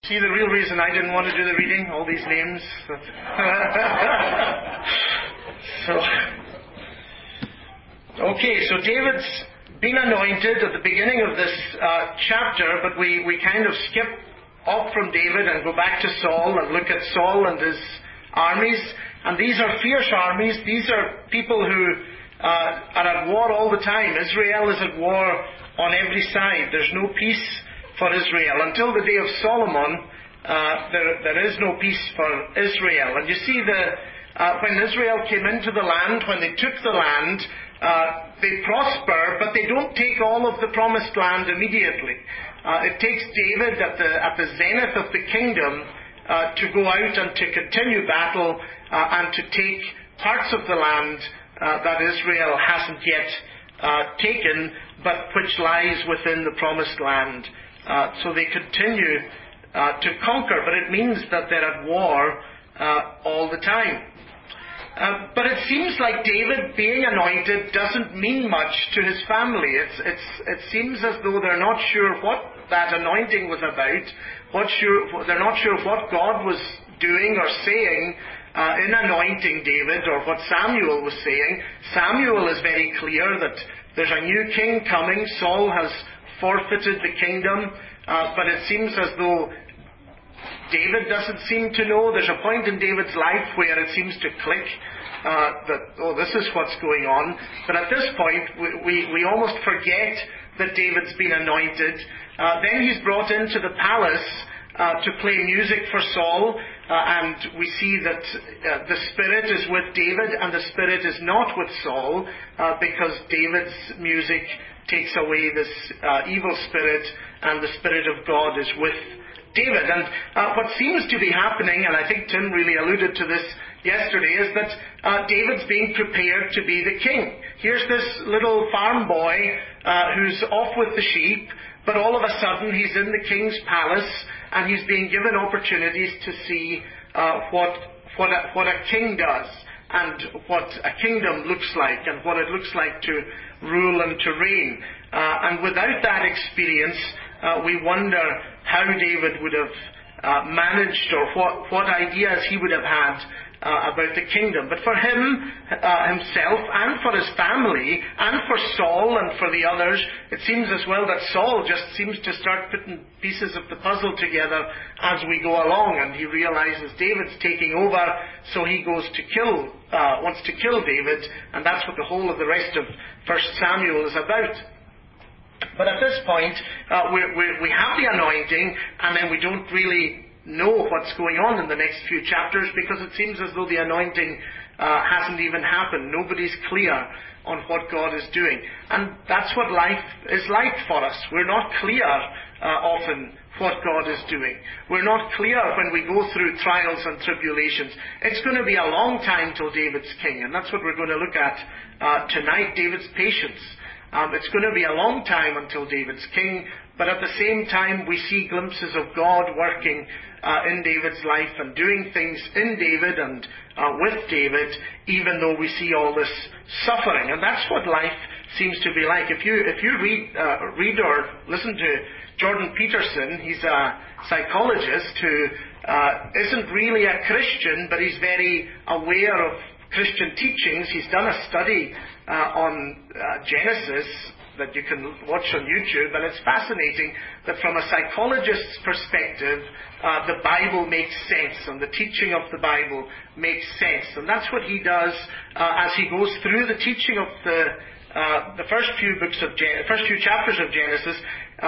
See the real reason I didn't want to do the reading? All these names. So David's been anointed at the beginning of this chapter, but we kind of skip off from David and go back to Saul and look at Saul and his armies. And these are fierce armies. These are people who are at war all the time. Israel is at war on every side. There's no peace for Israel. Until the day of Solomon, there is no peace for Israel. And you see, when Israel came into the land, when they took the land, they prosper, but they don't take all of the promised land immediately. It takes David at the zenith of the kingdom to go out and to continue battle and to take parts of the land that Israel hasn't yet taken, but which lies within the promised land. So they continue to conquer, but it means that they're at war all the time. But it seems like David being anointed doesn't mean much to his family. It seems as though they're not sure what that anointing was about. They're not sure what God was doing or saying in anointing David, or what Samuel was saying. Samuel is very clear that there's a new king coming. Saul has forfeited the kingdom, but it seems as though David doesn't seem to know. There's a point in David's life where it seems to click that, this is what's going on. But at this point, we almost forget that David's been anointed. Then he's brought into the palace to play music for Saul, and we see that the Spirit is with David and the Spirit is not with Saul, because David's music takes away this evil spirit, and the Spirit of God is with David. And what seems to be happening, and I think Tim really alluded to this yesterday, is that David's being prepared to be the king. Here's this little farm boy who's off with the sheep, but all of a sudden he's in the king's palace, and he's being given opportunities to see what a king does, and what a kingdom looks like, and what it looks like to rule and to reign. And without that experience, we wonder how David would have managed, or what ideas he would have had about the kingdom. But for him, himself, and for his family, and for Saul, and for the others, it seems as well that Saul just seems to start putting pieces of the puzzle together as we go along, and he realizes David's taking over, so he goes to wants to kill David, and that's what the whole of the rest of 1 Samuel is about. But at this point, we have the anointing, and then we don't really know what's going on in the next few chapters, because it seems as though the anointing hasn't even happened. Nobody's clear on what God is doing. And that's what life is like for us. We're not clear often what God is doing. We're not clear when we go through trials and tribulations. It's going to be a long time till David's king, and that's what we're going to look at tonight, David's patience. It's going to be a long time until David's king, but at the same time we see glimpses of God working in David's life and doing things in David and with David, even though we see all this suffering. And that's what life seems to be like. If you read or listen to Jordan Peterson, he's a psychologist who isn't really a Christian, but he's very aware of Christian teachings. He's done a study on Genesis that you can watch on YouTube, and it's fascinating that from a psychologist's perspective, the Bible makes sense, and the teaching of the Bible makes sense. And that's what he does as he goes through the teaching of the first few chapters of Genesis.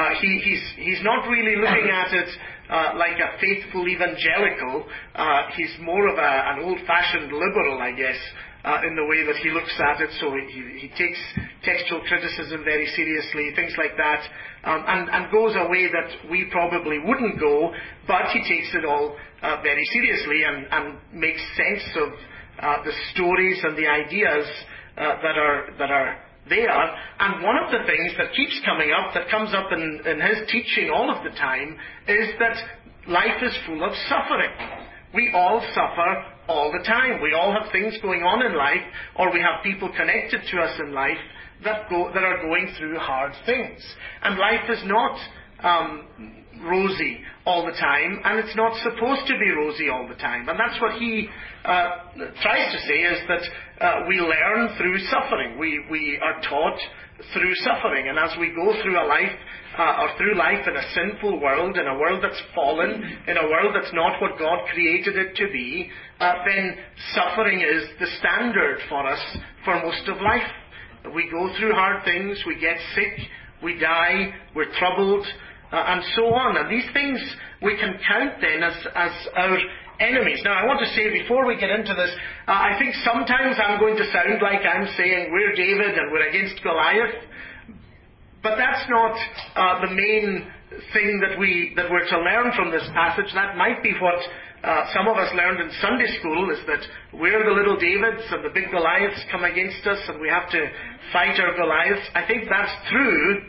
He's not really looking at it like a faithful evangelical. He's more of an old-fashioned liberal, I guess, in the way that he looks at it. So he takes textual criticism very seriously, things like that, and goes a way that we probably wouldn't go, but he takes it all very seriously and makes sense of the stories and the ideas that are there. And one of the things that keeps coming up, that comes up in his teaching all of the time, is that life is full of suffering. We all suffer all the time. We all have things going on in life, or we have people connected to us in life that are going through hard things. And life is not rosy all the time, and it's not supposed to be rosy all the time. And that's what he tries to say, is that we learn through suffering. We are taught through suffering. And as we go through through life in a sinful world, in a world that's fallen, in a world that's not what God created it to be, then suffering is the standard for us for most of life. We go through hard things, we get sick, we die, we're troubled, and so on. And these things we can count then as our enemies. Now, I want to say before we get into this, I think sometimes I'm going to sound like I'm saying we're David and we're against Goliath, but that's not the main thing that we're to learn from this passage. That might be what some of us learned in Sunday school, is that we're the little Davids and the big Goliaths come against us and we have to fight our Goliaths. I think that's true.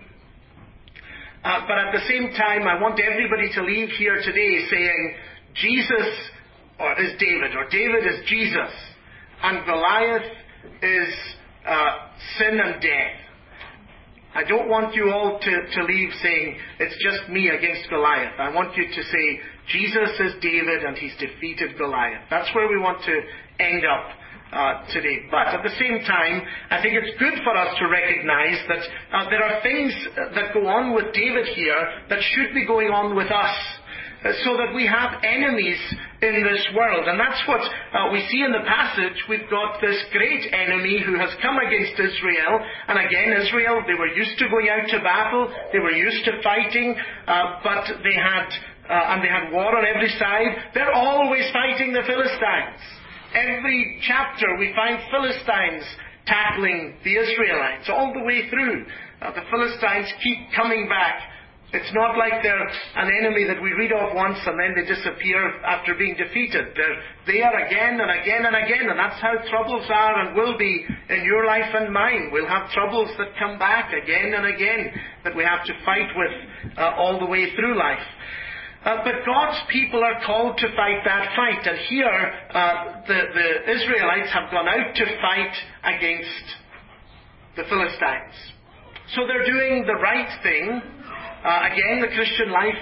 But at the same time, I want everybody to leave here today saying Jesus is David, or David is Jesus, and Goliath is sin and death. I don't want you all to leave saying it's just me against Goliath. I want you to say Jesus is David and he's defeated Goliath. That's where we want to end up today. But at the same time, I think it's good for us to recognize that there are things that go on with David here that should be going on with us, so that we have enemies in this world. And that's what we see in the passage. We've got this great enemy who has come against Israel. And again, Israel, they were used to going out to battle. They were used to fighting. But they had war on every side. They're always fighting the Philistines. Every chapter we find Philistines tackling the Israelites all the way through. The Philistines keep coming back. It's not like they're an enemy that we read of once and then they disappear after being defeated. They're there again and again and again, and that's how troubles are and will be in your life and mine. We'll have troubles that come back again and again that we have to fight with all the way through life. But God's people are called to fight that fight. And here, the Israelites have gone out to fight against the Philistines. So they're doing the right thing. Again, the Christian life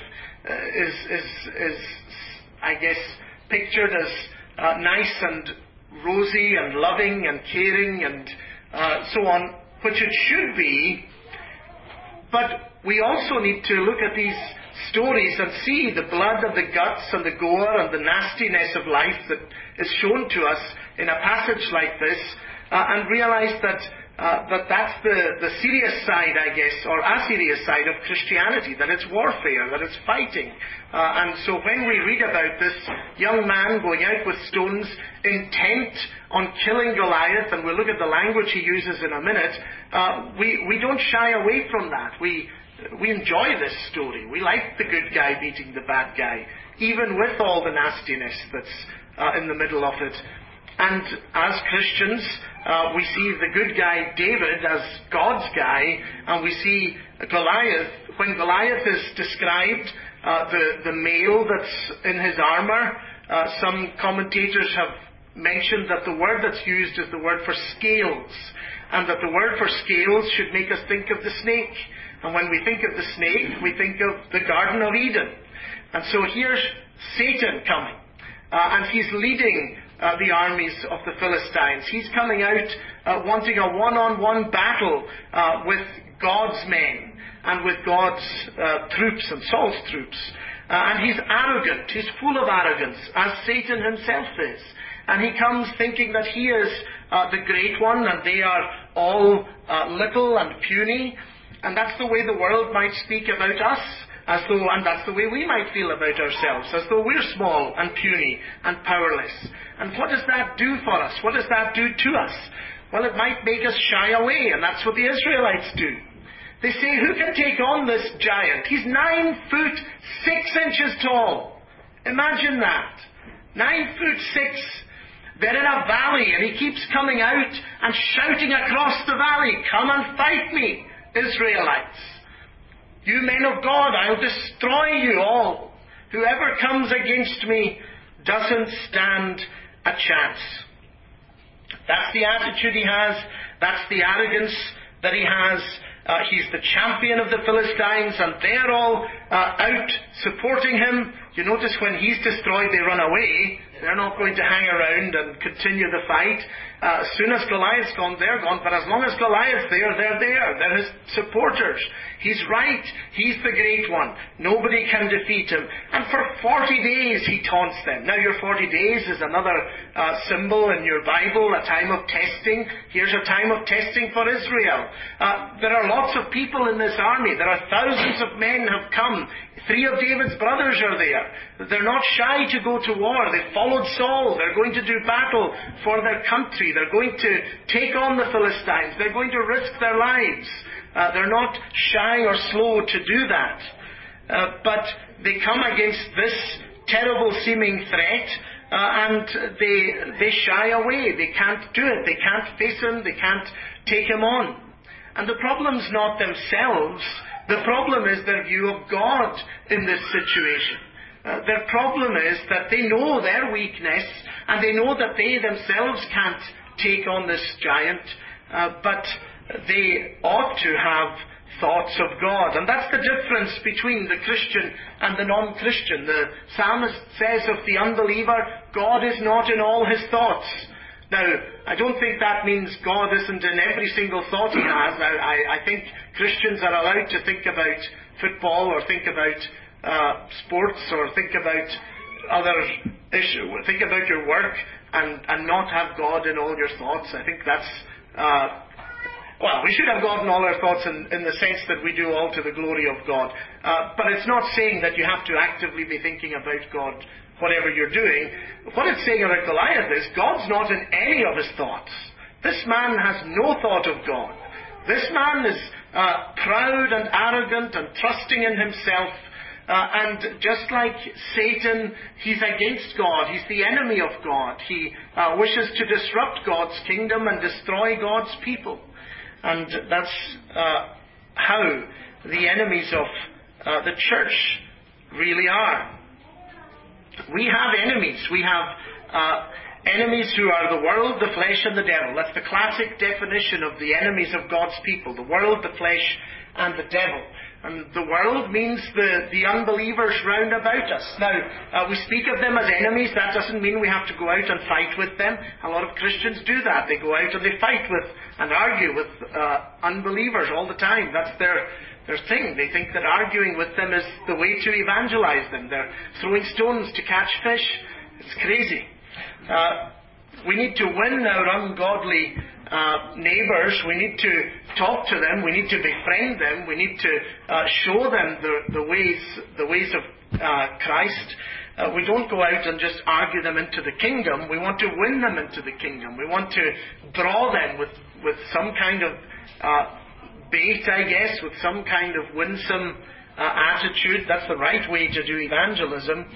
is, I guess, pictured as nice and rosy and loving and caring and so on, which it should be. But we also need to look at these stories and see the blood and the guts and the gore and the nastiness of life that is shown to us in a passage like this, and realize that that's the serious side, I guess, or a serious side of Christianity, that it's warfare, that it's fighting. And so when we read about this young man going out with stones, intent on killing Goliath, and we'll look at the language he uses in a minute, we don't shy away from that. We enjoy this story. We like the good guy beating the bad guy, even with all the nastiness that's in the middle of it. And as Christians, we see the good guy David as God's guy, and we see Goliath. When Goliath is described, the male that's in his armour, some commentators have mentioned that the word that's used is the word for scales, and that the word for scales should make us think of the snake. And when we think of the snake, we think of the Garden of Eden. And so here's Satan coming, and he's leading the armies of the Philistines. He's coming out wanting a one-on-one battle with God's men and with God's troops and Saul's troops. And he's arrogant. He's full of arrogance, as Satan himself is. And he comes thinking that he is the great one and they are all little and puny. And that's the way the world might speak about us. And that's the way we might feel about ourselves, as though we're small and puny and powerless. And what does that do for us? What does that do to us? Well, it might make us shy away, and that's what the Israelites do. They say, who can take on this giant? He's 9 foot 6 inches tall. Imagine that. 9 foot 6. They're in a valley, and he keeps coming out and shouting across the valley, come and fight me, Israelites. You men of God, I'll destroy you all. Whoever comes against me doesn't stand a chance. That's the attitude he has. That's the arrogance that he has. He's the champion of the Philistines, and they're all out supporting him. You notice when he's destroyed, they run away. They're not going to hang around and continue the fight. As soon as Goliath's gone, they're gone. But as long as Goliath's there, they're there. They're his supporters. He's right. He's the great one. Nobody can defeat him. And for 40 days he taunts them. Now your 40 days is another symbol in your Bible, a time of testing. Here's a time of testing for Israel. There are lots of people in this army. There are thousands of men have come. 3 of David's brothers are there. They're not shy to go to war. They followed Saul. They're going to do battle for their country. They're going to take on the Philistines. They're going to risk their lives. They're not shy or slow to do that. But they come against this terrible seeming threat, and they shy away. They can't do it. They can't face him. They can't take him on. And the problem's not themselves. The problem is their view of God in this situation. Their problem is that they know their weakness, and they know that they themselves can't take on this giant, but they ought to have thoughts of God. And that's the difference between the Christian and the non-Christian. The psalmist says of the unbeliever, God is not in all his thoughts. Now, I don't think that means God isn't in every single thought he has. I think Christians are allowed to think about football, or think about sports, or think about other issues, think about your work, and not have God in all your thoughts. I think that's well, we should have God in all our thoughts in the sense that we do all to the glory of God. But it's not saying that you have to actively be thinking about God whatever you're doing. What it's saying about Goliath is God's not in any of his thoughts. This man has no thought of God. This man is proud and arrogant and trusting in himself. And just like Satan, he's against God. He's the enemy of God. He wishes to disrupt God's kingdom and destroy God's people. And that's how the enemies of the church really are. We have enemies. We have enemies who are the world, the flesh, and the devil. That's the classic definition of the enemies of God's people. The world, the flesh, and the devil. And the world means the unbelievers round about us. Now, we speak of them as enemies. That doesn't mean we have to go out and fight with them. A lot of Christians do that. They go out and they fight with and argue with unbelievers all the time. That's their thing. They think that arguing with them is the way to evangelize them. They're throwing stones to catch fish. It's crazy. We need to win our ungodly neighbours. We need to talk to them. We need to befriend them. We need to show them the ways of Christ. We don't go out and just argue them into the kingdom. We want to win them into the kingdom. We want to draw them with some kind of bait, I guess, with some kind of winsome attitude. That's the right way to do evangelism.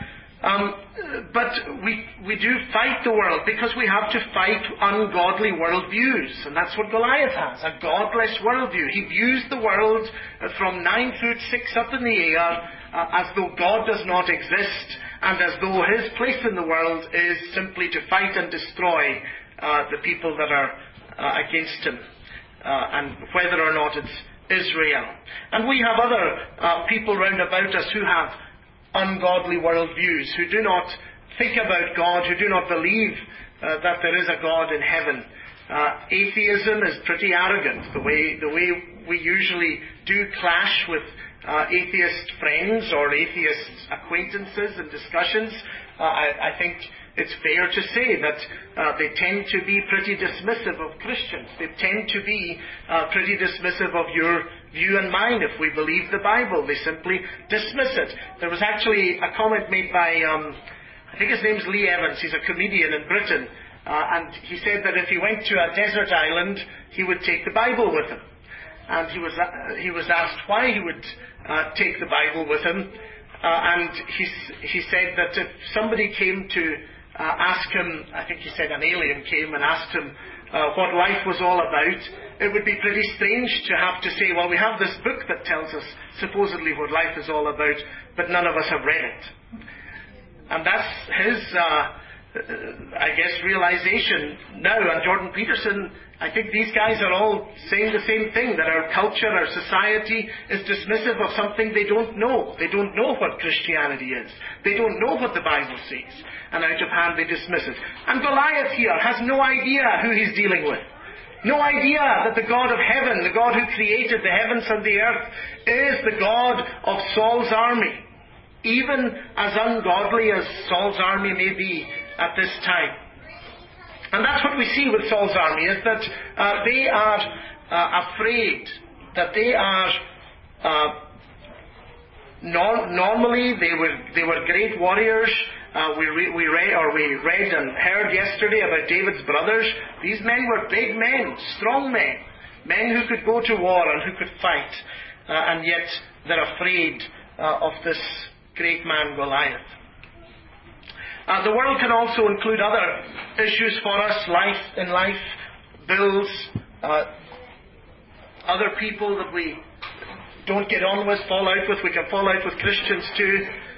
But we do fight the world because we have to fight ungodly worldviews. And that's what Goliath has, a godless worldview. He views the world from 9 foot 6 up in the air as though God does not exist, and as though his place in the world is simply to fight and destroy the people that are against him, and whether or not it's Israel. And we have other people round about us who have ungodly worldviews, who do not think about God, who do not believe that there is a God in heaven. Atheism is pretty arrogant. The way we usually do clash with atheist friends or atheist acquaintances and discussions, I think it's fair to say that they tend to be pretty dismissive of Christians. They tend to be pretty dismissive of your view and mine. If we believe the Bible, they simply dismiss it. There was actually a comment made by, I think his name's Lee Evans. He's a comedian in Britain. And he said that if he went to a desert island, he would take the Bible with him. And he was asked why he would take the Bible with him. And he said that if somebody came to ask him, I think he said an alien came and asked him what life was all about, it would be pretty strange to have to say, well, we have this book that tells us supposedly what life is all about, but none of us have read it. And that's his realization now. And Jordan Peterson, I think these guys are all saying the same thing, that our culture, our society is dismissive of something they don't know. They don't know what Christianity is. They don't know what the Bible says. And out of hand they dismiss it. And Goliath here has no idea who he's dealing with. No idea that the God of heaven, the God who created the heavens and the earth, is the God of Saul's army. Even as ungodly as Saul's army may be at this time. And that's what we see with Saul's army, is that they are afraid, that they are normally they were great warriors. We read and heard yesterday about David's brothers. These men were big men, strong men who could go to war and who could fight, and yet they're afraid of this great man Goliath. The world can also include other issues for us, life, bills, other people that we don't get on with, fall out with. We can fall out with Christians too.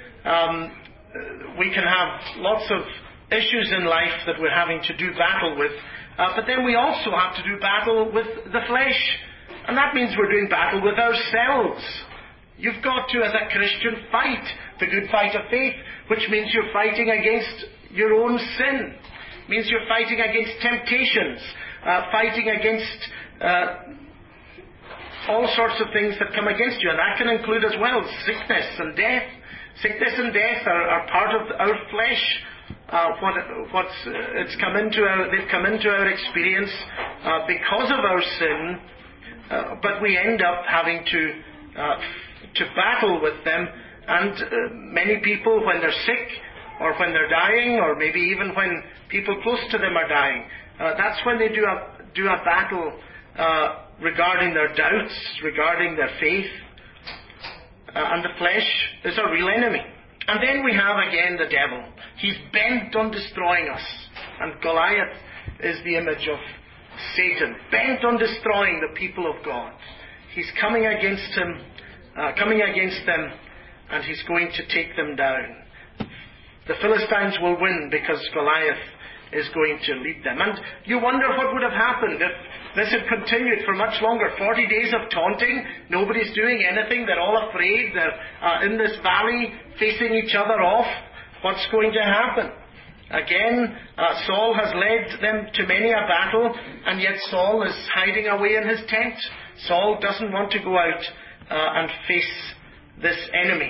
We can have lots of issues in life that we're having to do battle with. But then we also have to do battle with the flesh. And that means we're doing battle with ourselves. You've got to, as a Christian, fight the good fight of faith, which means you're fighting against your own sin. It means you're fighting against temptations, fighting against all sorts of things that come against you. And that can include as well sickness and death. Sickness and death are part of our flesh. They've come into our experience because of our sin, but we end up having to battle with them. And many people, when they're sick, or when they're dying, or maybe even when people close to them are dying, that's when they do a battle regarding their doubts, regarding their faith. And the flesh is a real enemy. And then we have again the devil. He's bent on destroying us. And Goliath is the image of Satan, bent on destroying the people of God. He's coming against them, and he's going to take them down. The Philistines will win because Goliath is going to lead them. And you wonder what would have happened if this had continued for much longer. 40 days of taunting, nobody's doing anything, they're all afraid, they're in this valley facing each other off. What's going to happen? Again, Saul has led them to many a battle, and yet Saul is hiding away in his tent. Saul doesn't want to go out and face this enemy.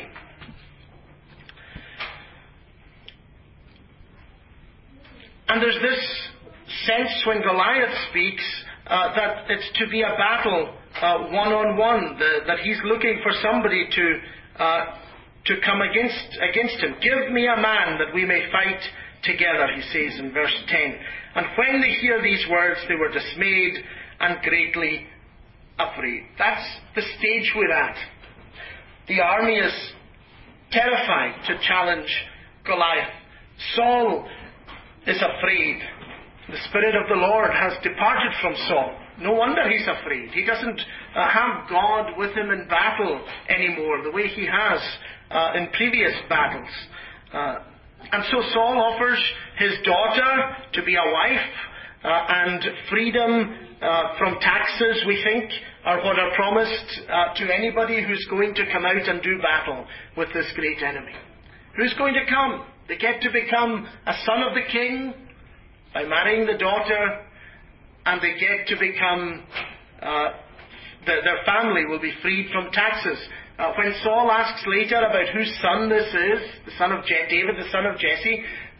And there's this sense when Goliath speaks that it's to be a battle one-on-one, that he's looking for somebody to come against him. Give me a man that we may fight together, he says in verse 10. And when they hear these words, they were dismayed and greatly afraid. That's the stage we're at. The army is terrified to challenge Goliath. Saul is afraid. The Spirit of the Lord has departed from Saul. No wonder he's afraid. He doesn't have God with him in battle anymore, the way he has in previous battles. And so Saul offers his daughter to be a wife, and freedom from taxes, we think, are what are promised to anybody who's going to come out and do battle with this great enemy. Who's going to come? They get to become a son of the king by marrying the daughter, and they get to become, their family will be freed from taxes. When Saul asks later about whose son this is, the son of David, the son of Jesse,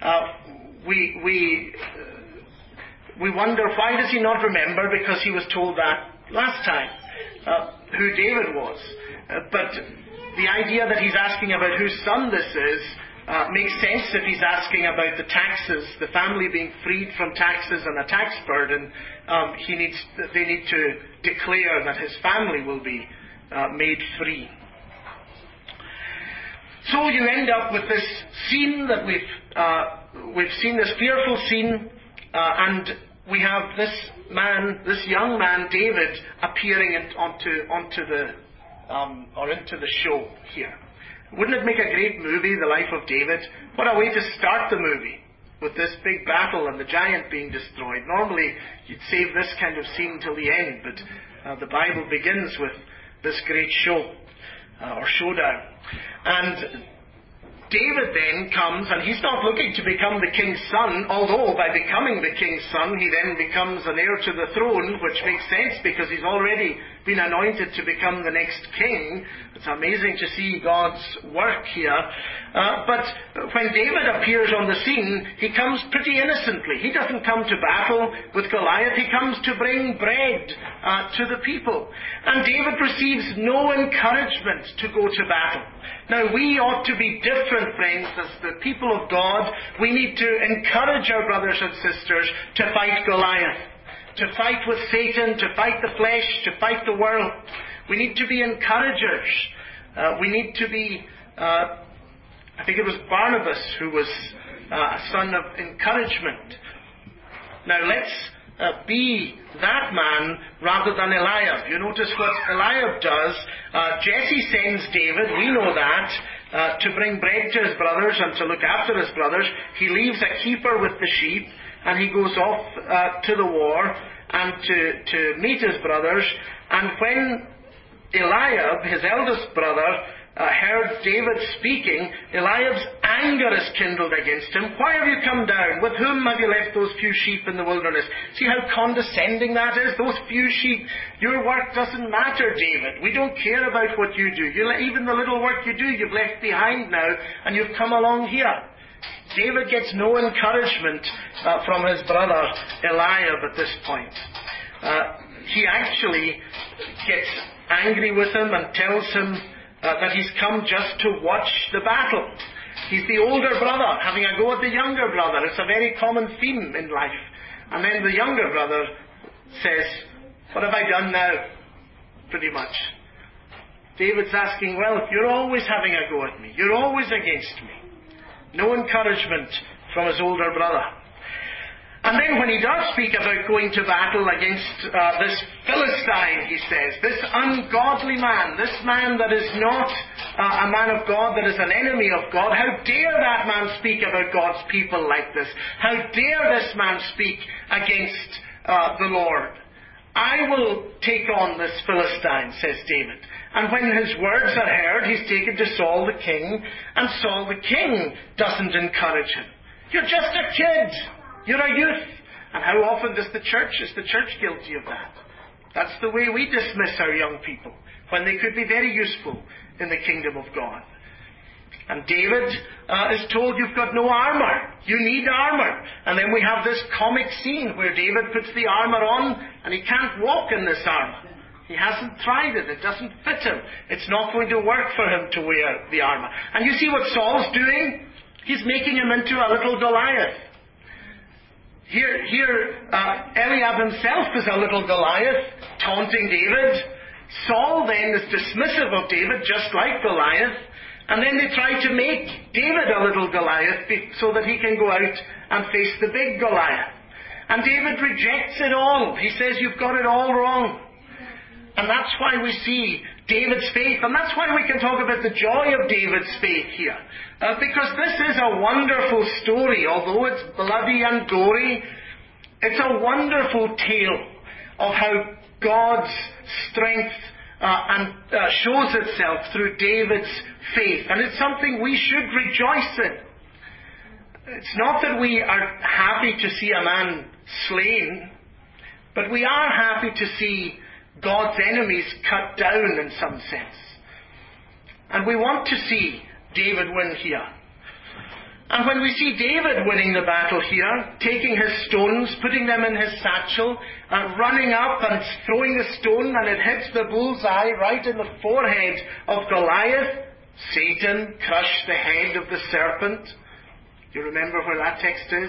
we wonder, why does he not remember? Because he was told that last time, who David was. But the idea that he's asking about whose son this is makes sense if he's asking about the taxes, the family being freed from taxes and a tax burden. They need to declare that his family will be made free. So you end up with this scene that we've seen, this fearful scene, and we have this young man, David, appearing into the show here. Wouldn't it make a great movie, The Life of David? What a way to start the movie. with this big battle and the giant being destroyed. Normally, you'd save this kind of scene till the end, but the Bible begins with this great show, or showdown. And David then comes, and he's not looking to become the king's son, although by becoming the king's son, he then becomes an heir to the throne, which makes sense because he's already been anointed to become the next king. It's amazing to see God's work here. But when David appears on the scene, he comes pretty innocently. He doesn't come to battle with Goliath. He comes to bring bread to the people. And David receives no encouragement to go to battle. Now, we ought to be different, friends, as the people of God. We need to encourage our brothers and sisters to fight Goliath, to fight with Satan, to fight the flesh, to fight the world. We need to be encouragers. We need to be, I think it was Barnabas who was a son of encouragement. Now, let's be that man rather than Eliab. You notice what Eliab does. Jesse sends David, we know that, to bring bread to his brothers and to look after his brothers. He leaves a keeper with the sheep, and he goes off to the war and to meet his brothers. And when Eliab, his eldest brother, heard David speaking, Eliab's anger is kindled against him. Why have you come down? With whom have you left those few sheep in the wilderness? See how condescending that is? Those few sheep, your work doesn't matter, David. We don't care about what you do. Even the little work you do, you've left behind now, and you've come along here. David gets no encouragement from his brother Eliab at this point. He actually gets angry with him and tells him that he's come just to watch the battle. He's the older brother having a go at the younger brother. It's a very common theme in life. And then the younger brother says, what have I done now? Pretty much. David's asking, well, you're always having a go at me. You're always against me. No encouragement from his older brother. And then when he does speak about going to battle against this Philistine, he says, this ungodly man, this man that is not a man of God, that is an enemy of God, how dare that man speak about God's people like this? How dare this man speak against the Lord? I will take on this Philistine, says David. And when his words are heard, he's taken to Saul the king, and Saul the king doesn't encourage him. You're just a kid. You're a youth. And how often is the church guilty of that? That's the way we dismiss our young people, when they could be very useful in the kingdom of God. And David is told, you've got no armour. You need armour. And then we have this comic scene where David puts the armour on, and he can't walk in this armour. He hasn't tried it. It doesn't fit him. It's not going to work for him to wear the armour. And you see what Saul's doing? He's making him into a little Goliath. Here, Eliab himself is a little Goliath, taunting David. Saul then is dismissive of David, just like Goliath. And then they try to make David a little Goliath so that he can go out and face the big Goliath. And David rejects it all. He says, you've got it all wrong. And that's why we see David's faith. And that's why we can talk about the joy of David's faith here. Because this is a wonderful story. Although it's bloody and gory, it's a wonderful tale of how God's strength shows itself through David's faith. And it's something we should rejoice in. It's not that we are happy to see a man slain, but we are happy to see God's enemies cut down in some sense. And we want to see David win here. And when we see David winning the battle here, taking his stones, putting them in his satchel, and running up and throwing the stone, and it hits the bullseye right in the forehead of Goliath, Satan crushed the head of the serpent. You remember where that text is?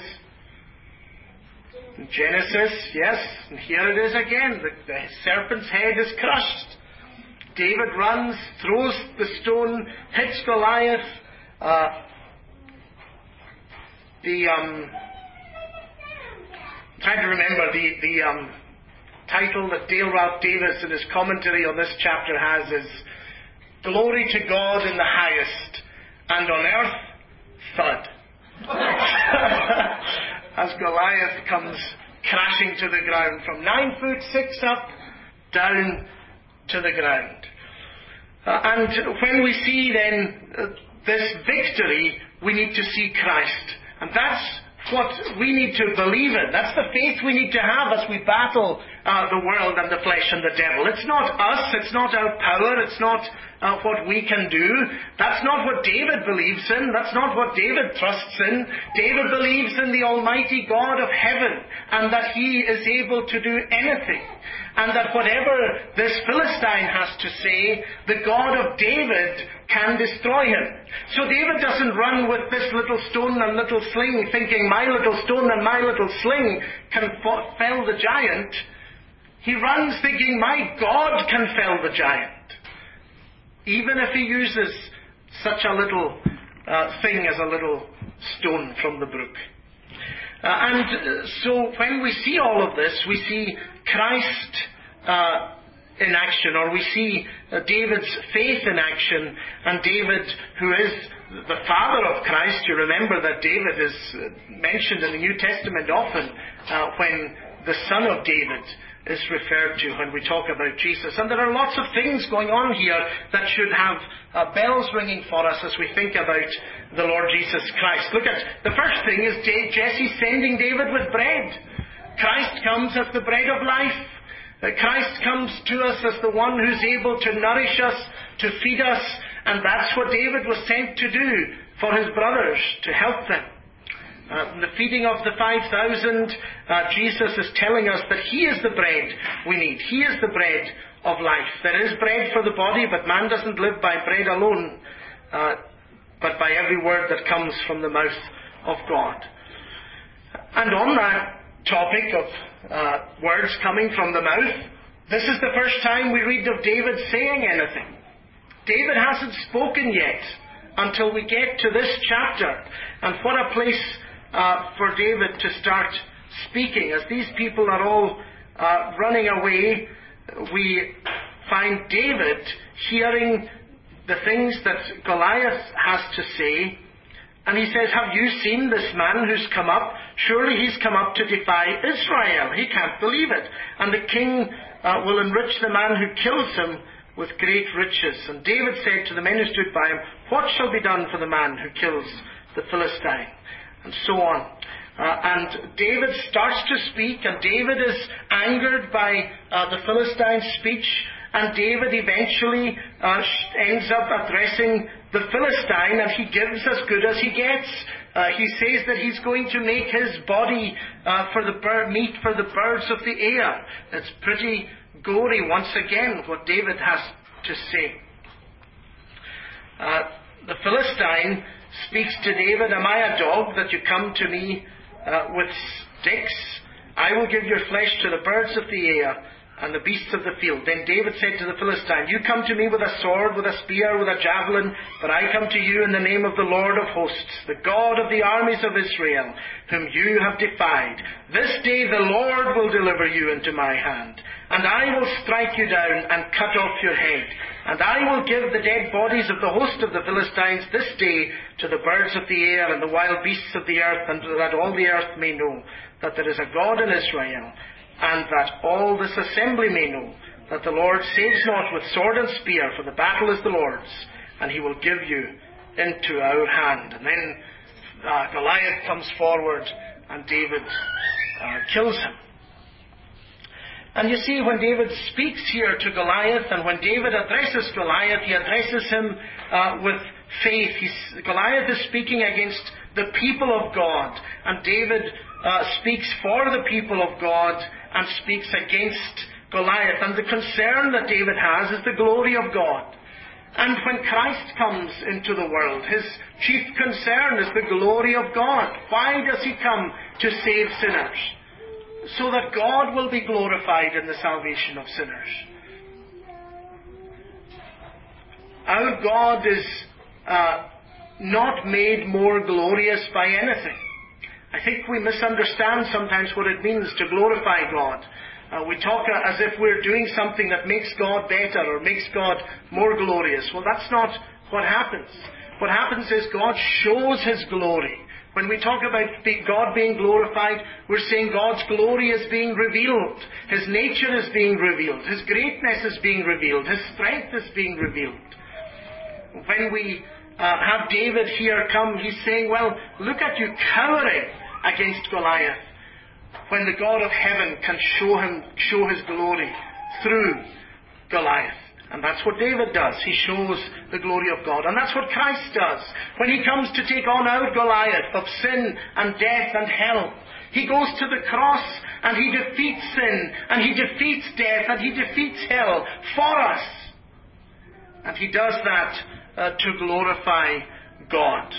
In Genesis, yes, and here it is again. The serpent's head is crushed. David runs, throws the stone, hits Goliath. I'm trying to remember the title that Dale Ralph Davis in his commentary on this chapter has is Glory to God in the highest, and on earth, thud. Goliath comes crashing to the ground. From 9'6" up, down to the ground. And when we see then this victory, we need to see Christ. And that's what we need to believe in. That's the faith we need to have as we battle the world and the flesh and the devil. It's not us, it's not our power, it's not what we can do. That's not what David believes in. That's not what David trusts in. David believes in the Almighty God of heaven, and that He is able to do anything. And that whatever this Philistine has to say, the God of David can destroy him. So David doesn't run with this little stone and little sling thinking my little stone and my little sling can fell the giant. He runs thinking my God can fell the giant. Even if he uses such a little thing as a little stone from the brook. And so when we see all of this, we see Christ in action, or we see David's faith in action, and David, who is the father of Christ. You remember that David is mentioned in the New Testament often when the son of David is referred to when we talk about Jesus. And there are lots of things going on here that should have bells ringing for us as we think about the Lord Jesus Christ. Look at, the first thing is Jesse sending David with bread. Christ comes as the bread of life. Christ comes to us as the one who's able to nourish us, to feed us, and that's what David was sent to do for his brothers, to help them. The feeding of the 5,000, Jesus is telling us that He is the bread we need. He is the bread of life. There is bread for the body, but man doesn't live by bread alone, but by every word that comes from the mouth of God. And on that topic of words coming from the mouth, this is the first time we read of David saying anything. David hasn't spoken yet until we get to this chapter. And what a place for David to start speaking. As these people are all running away, we find David hearing the things that Goliath has to say. And he says, have you seen this man who's come up? Surely he's come up to defy Israel. He can't believe it. And the king will enrich the man who kills him with great riches. And David said to the men who stood by him, what shall be done for the man who kills the Philistine? And so on. And David starts to speak, and David is angered by the Philistine's speech, and David eventually ends up addressing the Philistine, and he gives as good as he gets. He says that he's going to make his body meat for the birds of the air. It's pretty gory once again what David has to say. The Philistine speaks to David, am I a dog that you come to me with sticks? I will give your flesh to the birds of the air and the beasts of the field. Then David said to the Philistine, you come to me with a sword, with a spear, with a javelin, but I come to you in the name of the Lord of hosts, the God of the armies of Israel, whom you have defied. This day the Lord will deliver you into my hand, and I will strike you down and cut off your head. And I will give the dead bodies of the host of the Philistines this day to the birds of the air and the wild beasts of the earth, and that all the earth may know that there is a God in Israel, and that all this assembly may know that the Lord saves not with sword and spear, for the battle is the Lord's, and He will give you into our hand. And then Goliath comes forward, and David kills him. And you see, when David speaks here to Goliath, and when David addresses Goliath, he addresses him with faith. Goliath is speaking against the people of God, and David speaks for the people of God and speaks against Goliath. And the concern that David has is the glory of God. And when Christ comes into the world, His chief concern is the glory of God. Why does He come to save sinners? So that God will be glorified in the salvation of sinners. Our God is not made more glorious by anything. I think we misunderstand sometimes what it means to glorify God. We talk as if we're doing something that makes God better or makes God more glorious. Well, that's not what happens. What happens is God shows His glory When we talk about God being glorified, we're saying God's glory is being revealed. His nature is being revealed. His greatness is being revealed. His strength is being revealed. When we have David here come, he's saying, well, look at you cowering against Goliath, when the God of heaven can show his glory through Goliath. And that's what David does. He shows the glory of God. And that's what Christ does. When he comes to take on our Goliath of sin and death and hell, he goes to the cross and he defeats sin and he defeats death and he defeats hell for us. And he does that to glorify God.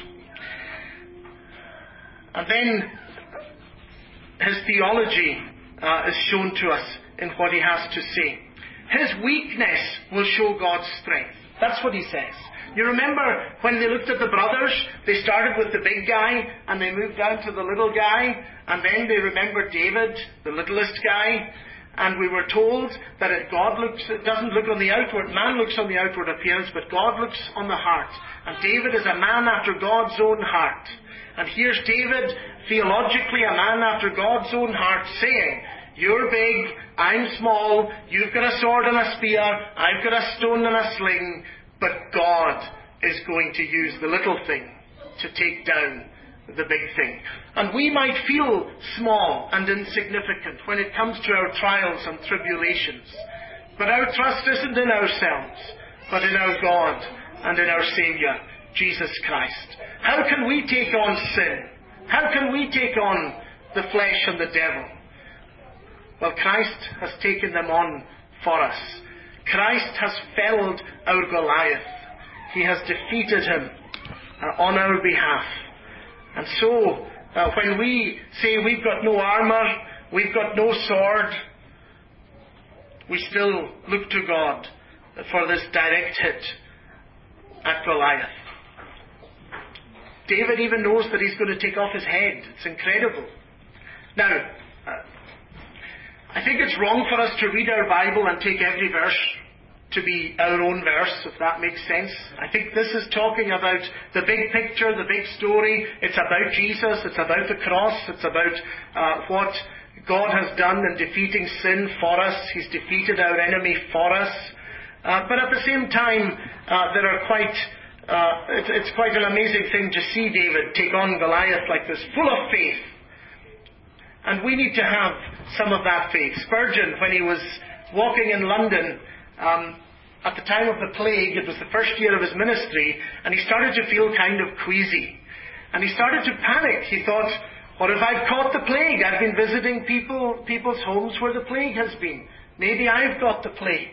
And then his theology is shown to us in what he has to say. His weakness will show God's strength. That's what he says. You remember when they looked at the brothers, they started with the big guy and they moved down to the little guy, and then they remembered David, the littlest guy, and we were told that it doesn't look on the outward, man looks on the outward appearance, but God looks on the heart. And David is a man after God's own heart. And here's David, theologically a man after God's own heart, saying, you're big, I'm small, you've got a sword and a spear, I've got a stone and a sling, but God is going to use the little thing to take down the big thing. And we might feel small and insignificant when it comes to our trials and tribulations. But our trust isn't in ourselves, but in our God and in our Saviour, Jesus Christ. How can we take on sin? How can we take on the flesh and the devil? Well, Christ has taken them on for us. Christ has felled our Goliath. He has defeated him on our behalf. And so, when we say we've got no armour, we've got no sword, we still look to God for this direct hit at Goliath. David even knows that he's going to take off his head. It's incredible. Now, I think it's wrong for us to read our Bible and take every verse to be our own verse, if that makes sense. I think this is talking about the big picture, the big story. It's about Jesus. It's about the cross. It's about what God has done in defeating sin for us. He's defeated our enemy for us. But at the same time, it's quite an amazing thing to see David take on Goliath like this, full of faith. And we need to have some of that faith. Spurgeon, when he was walking in London at the time of the plague, it was the first year of his ministry, and he started to feel kind of queasy. And he started to panic. He thought, what if I've caught the plague? I've been visiting people's homes where the plague has been. Maybe I've got the plague.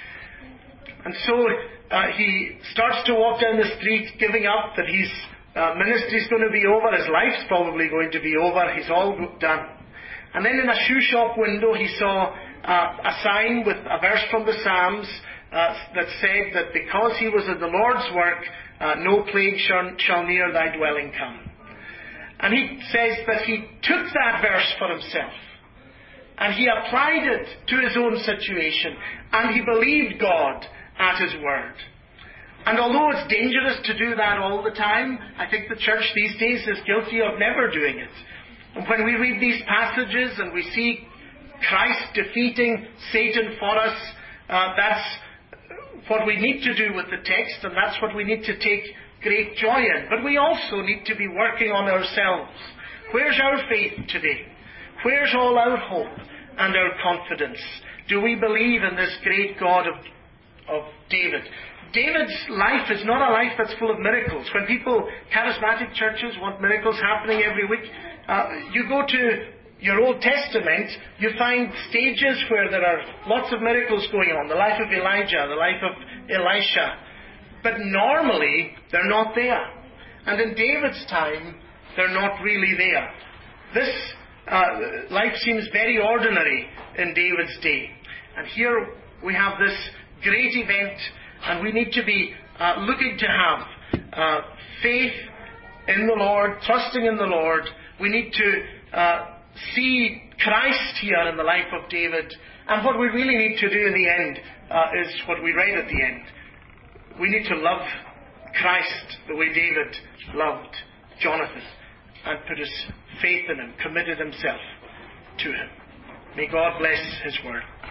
And so he starts to walk down the street, giving up that his ministry's going to be over, his life's probably going to be over, he's all done. And then in a shoe shop window he saw a sign with a verse from the Psalms that said that because he was in the Lord's work, no plague shall near thy dwelling come. And he says that he took that verse for himself and he applied it to his own situation, and he believed God at his word. And although it's dangerous to do that all the time, I think the church these days is guilty of never doing it. And when we read these passages and we see Christ defeating Satan for us, that's what we need to do with the text, and that's what we need to take great joy in. But we also need to be working on ourselves. Where's our faith today? Where's all our hope and our confidence? Do we believe in this great God of David? David's life is not a life that's full of miracles. When charismatic churches want miracles happening every week, you go to your Old Testament, you find stages where there are lots of miracles going on. The life of Elijah, the life of Elisha. But normally, they're not there. And in David's time, they're not really there. This life seems very ordinary in David's day. And here we have this great event, and we need to be looking to have faith in the Lord, trusting in the Lord. We need to see Christ here in the life of David. And what we really need to do in the end is what we read at the end. We need to love Christ the way David loved Jonathan. and put his faith in him, committed himself to him. May God bless his word.